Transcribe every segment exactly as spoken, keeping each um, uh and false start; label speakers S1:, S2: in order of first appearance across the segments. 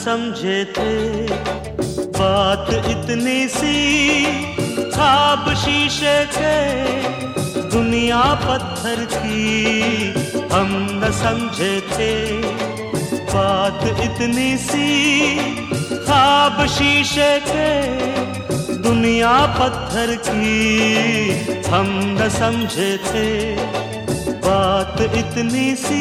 S1: समझे थे बात इतनी सी, ख्वाब शीशे के दुनिया पत्थर की। हम न समझे थे बात इतनी सी, ख्वाब शीशे के दुनिया पत्थर की। हम न समझे थे बात इतनी सी।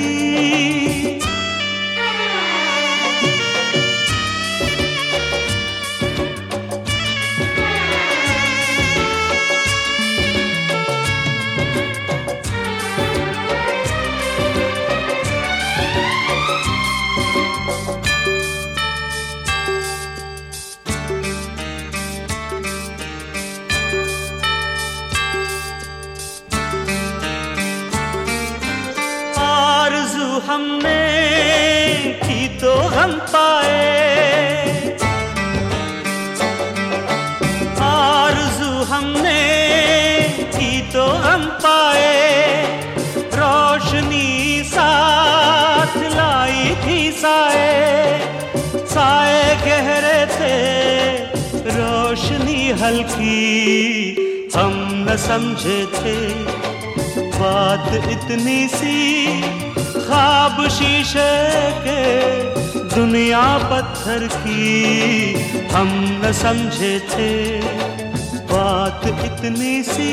S1: हमने की तो हम पाए, आरज़ू हमने की तो हम पाए। रोशनी साथ लाई थी साए, साए गहरे थे रोशनी हल्की। हम न समझे थे बात इतनी सी, ख्वाब शीशे के दुनिया पत्थर की। हम न समझे थे बात इतनी सी।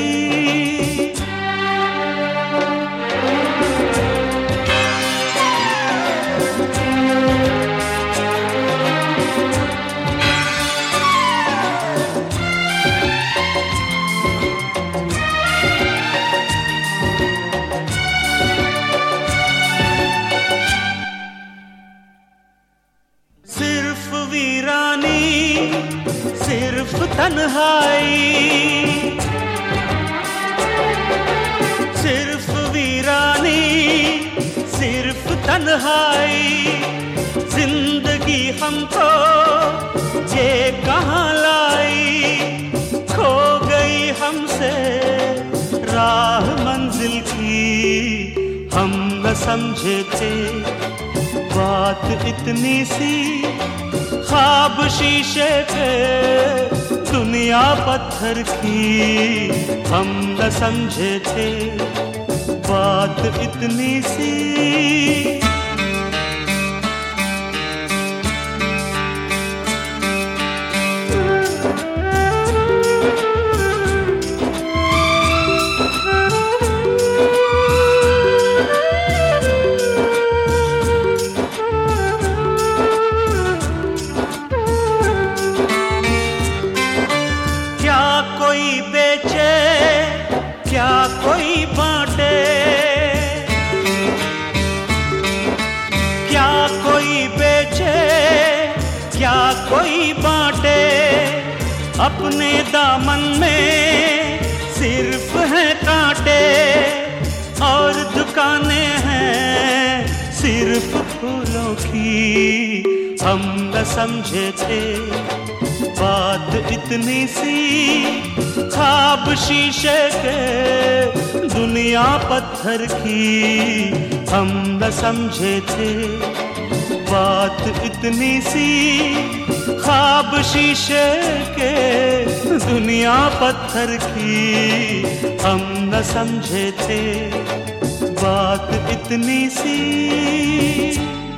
S1: सिर्फ तन्हाई, सिर्फ वीरानी, सिर्फ तन्हाई। जिंदगी हमको ये कहाँ लाई, खो गई हमसे राह मंजिल की। हम न समझे थे बात इतनी सी, ख्वाब शीशे के दुनिया पत्थर की। हम न समझे थे बात इतनी सी। कोई बेचे क्या कोई बांटे, क्या कोई बेचे क्या कोई बांटे। अपने दामन में सिर्फ है कांटे, और दुकानें हैं सिर्फ फूलों की। हम न समझे थे बात इतनी सी, ख्वाब शीशे के दुनिया पत्थर की। हम न समझे थे बात इतनी सी, ख्वाब शीशे के दुनिया पत्थर की। हम न समझे थे बात इतनी सी।